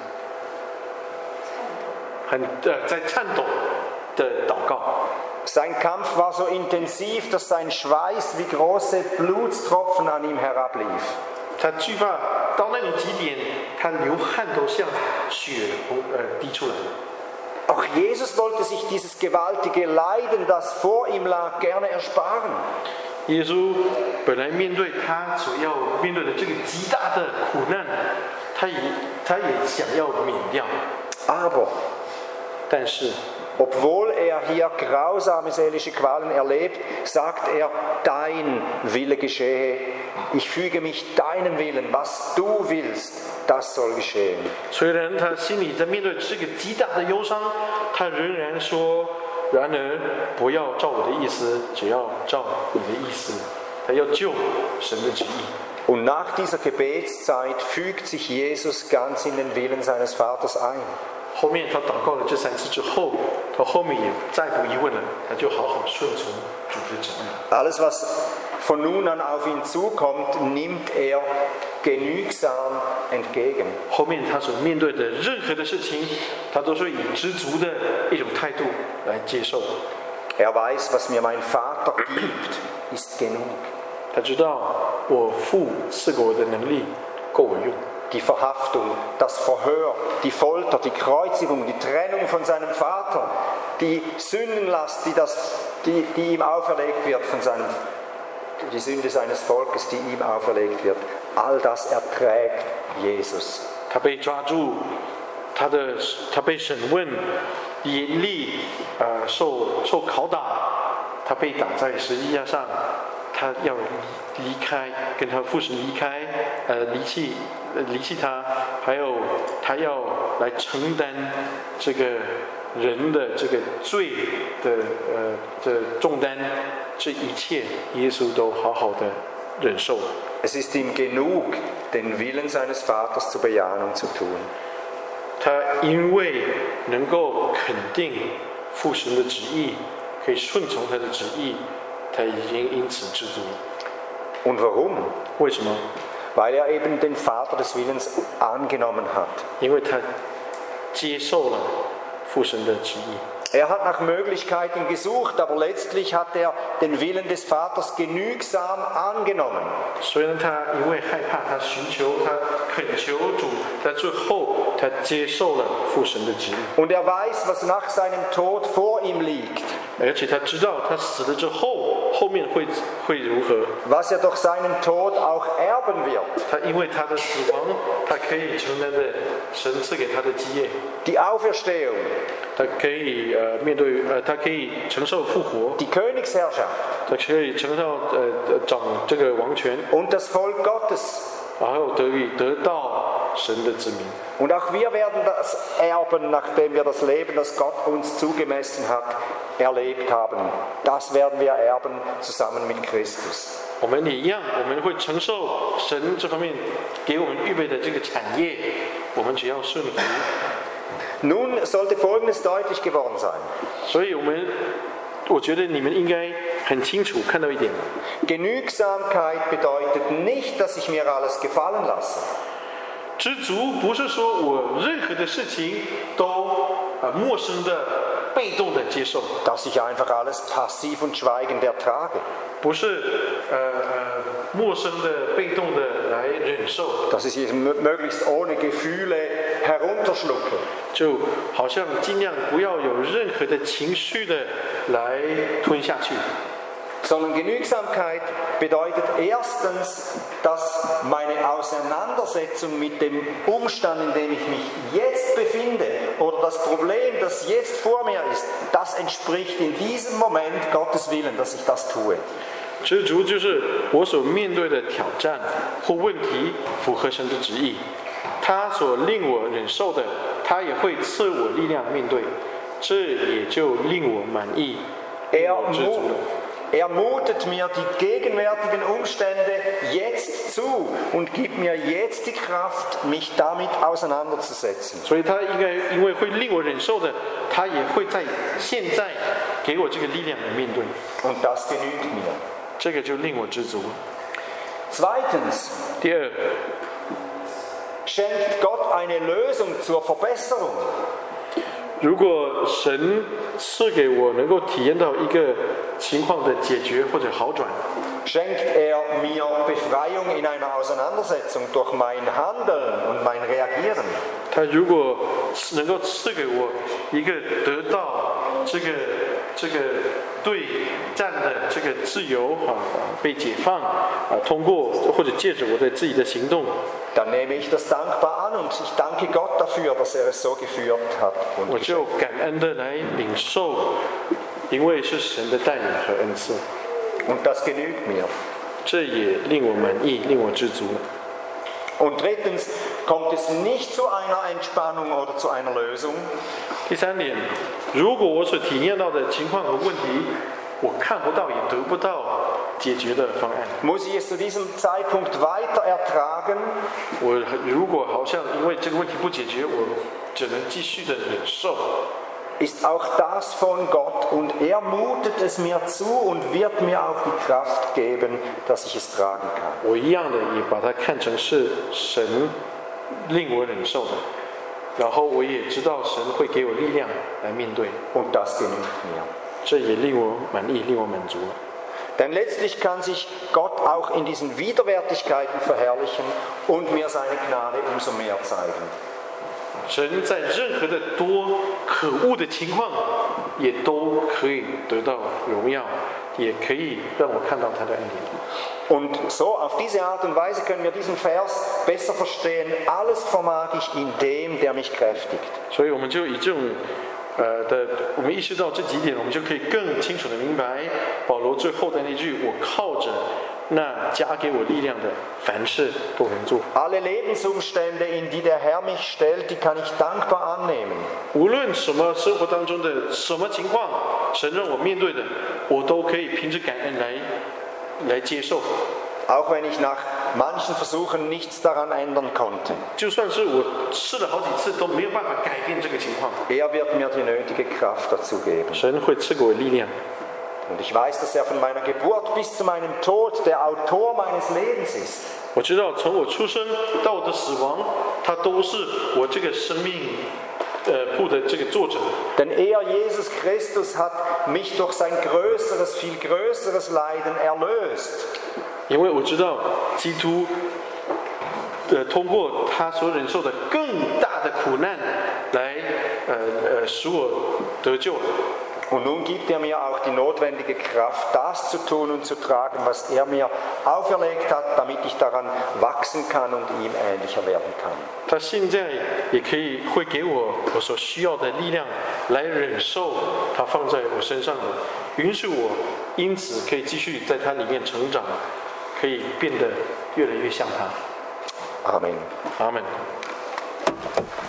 很呃在颤抖的祷告。 Sein Kampf war so intensiv, dass sein Schweiß wie große Blutstropfen an ihm herablief. 他惧怕到那种极点，他流汗都像血呃滴出来。 Auch Jesus wollte sich dieses gewaltige Leiden, das vor ihm lag, gerne ersparen. 耶稣本来面对他所要面对的这个极大的苦难，他也他也想要免掉， Aber 但是 obwohl er hier grausame seelische Qualen erlebt, sagt er, dein Wille geschehe. Ich füge mich deinem Willen, was du willst, das soll geschehen. 虽然他心里在面对这个极大的忧伤，他仍然说：“然而不要照我的意思，只要照你的意思。”他要救神的旨意。 Und nach dieser Gebetszeit fügt sich Jesus ganz in den Willen seines Vaters ein. 后面他祷告了这三次之后，他后面也再不疑问了，他就好好顺从主的旨意。 Alles, was von nun an auf ihn zukommt, nimmt er genügsam entgegen. 后面他所面对的任何的事情，他都是以知足的一种态度来接受。 Er weiß, was mir mein Vater gibt, ist genug. 他知道我父赐给我的能力够我用。 Die Verhaftung, das Verhör, die Folter, die Kreuzigung, die Trennung von seinem Vater, die Sündenlast, die, das, die, die ihm auferlegt wird, von seinem, die Sünde seines Volkes, die ihm auferlegt wird, all das erträgt Jesus. 他被抓住，他的他被审问，严厉呃受受拷打，他被打在十字架上，他要离离开，跟他父神离开，呃离弃呃离弃他，还有他要来承担这个人的这个罪的呃的重担，这一切耶稣都好好的忍受。 Es ist ihm genug, den Willen seines Vaters zu bejahen und zu tun. 他因为能够肯定父神的旨意，可以顺从他的旨意，他已经因此知足。 Und warum? 为什么？ Weil er eben den Vater des Willens angenommen hat. 因为他接受了父神的旨意。 Er hat nach Möglichkeiten gesucht, aber letztlich hat er den Willen des Vaters genügsam angenommen. 所以呢，他因为害怕，他寻求，他恳求主，在最后他接受了父神的旨意。 Und er weiß, was nach seinem Tod vor ihm liegt. 而且他知道他死了之后，后面会会如何。 Was er durch seinen Tod auch erben wird. 他因为他的死亡，他可以承担的神赐给他的基业。 Die Auferstehung. 他可以呃面对呃，他可以承受复活， Die Königsherrschaft. 他可以承受呃呃掌这个王权， Und das Volk Gottes. 然后得以得到神的子民。 Und auch wir werden das erben, nachdem wir das Leben, das Gott uns zugemessen hat, erlebt haben. Das werden wir erben zusammen mit Christus. 我们也一样，我们会承受神这方面给我们预备的这个产业，我们只要顺服。 Nun sollte Folgendes deutlich geworden sein. 所以我们，我觉得你们应该很清楚看到一点。 Genügsamkeit bedeutet nicht, dass ich mir alles gefallen lasse. 知足不是说我任何的事情都呃陌生的、被动的接受， Dass ich einfach alles passiv und schweigend ertrage. 不是呃呃陌生的、被动的来忍受， Dass ich es möglichst ohne Gefühle herunterschlucke. 就好像尽量不要有任何的情绪的来吞下去。 Sondern Genügsamkeit bedeutet erstens, dass meine Auseinandersetzung mit dem Umstand, in dem ich mich jetzt befinde, oder das Problem, das jetzt vor mir ist, das entspricht in diesem Moment Gottes Willen, dass ich das tue. 知足就是我所面对的挑战或问题符合神的旨意，他所令我忍受的，他也会赐我力量面对，这也就令我满意，令 Er, 我知足了。 er mutet mir die gegenwärtigen Umstände jetzt zu und gibt mir jetzt die Kraft, mich damit auseinanderzusetzen. 所以他应该因为会令我忍受的，他也会在现在给我这个力量来面对， Und das genügt mir. 这个就令我知足。 Zweitens 第二， schenkt Gott eine Lösung zur Verbesserung. 如果神赐给我能够体验到一个情况的解决或者好转， Schenkt er mir Befreiung in einer Auseinandersetzung durch mein Handeln und mein Reagieren. 他如果能够赐给我一个得到这个这个对战的这个自由啊，被解放啊，通过或者借着我的自己的行动， Dann nehme ich das dankbar an und ich danke Gott dafür, dass er es so geführt hat. 我 Und 就感恩的来领受，因为是神的带领和恩赐， Und das genügt mir. 这也令我满意，令我知足。 Und drittens kommt es nicht zu einer Entspannung oder zu einer Lösung, 第三点，如果我所体验到的情况和问题，我看不到也得不到解决的方案， muss ich es zu diesem Zeitpunkt weiter ertragen, 我如果好像因为这个问题不解决，我只能继续的忍受。 ist auch das von Gott und er mutet es mir zu und wird mir auch die Kraft geben, dass ich es tragen kann. 我一样的也把它看成是神令我忍受的，然后我也知道神会给我力量来面对， Und das genügt mir. 这也令我满意，令我满足了。 Denn letztlich kann sich Gott auch in diesen Widerwärtigkeiten verherrlichen und mir seine Gnade umso mehr zeigen. 神在任何的多可恶的情况，也都可以得到荣耀，也可以让我看到他的恩典。 Und so auf diese Art und Weise können wir diesen Vers besser verstehen. Alles vermag ich in dem, der mich kräftigt. 所以我们就以这种呃的，我们意识到这几点，我们就可以更清楚的明白保罗最后的那句：“我靠着那加给我力量的，凡事都能做。” Alle Lebensumstände, in die der Herr mich stellt, die kann ich dankbar annehmen. 无论什么生活当中的什么情况，神让我面对的，我都可以凭着感恩来来接受。 Auch wenn ich nach manchen Versuchen nichts daran ändern konnte. 就算是我试了好几次都没有办法改变这个情况， Er wird mir die nötige Kraft dazu geben. 神会赐给我力量。 Und ich weiß, dass er von meiner Geburt bis zu meinem Tod der Autor meines Lebens ist. 我知道从我出生到我的死亡，他都是我这个生命呃部的这个作者。 Denn er, Jesus Christus, hat mich durch sein größeres, viel größeres Leiden erlöst. 因为我知道基督，呃，通过他所忍受的更大的苦难，来，呃呃，使我得救了。 Und nun gibt er mir auch die notwendige Kraft, das zu tun und zu tragen, was er mir auferlegt hat, damit ich daran wachsen kann und ihm ähnlicher werden kann. 他现在也可以会给我我所需要的力量，来忍受他放在我身上的，允许我因此可以继续在他里面成长，可以变得越来越像他。 Amen. Amen.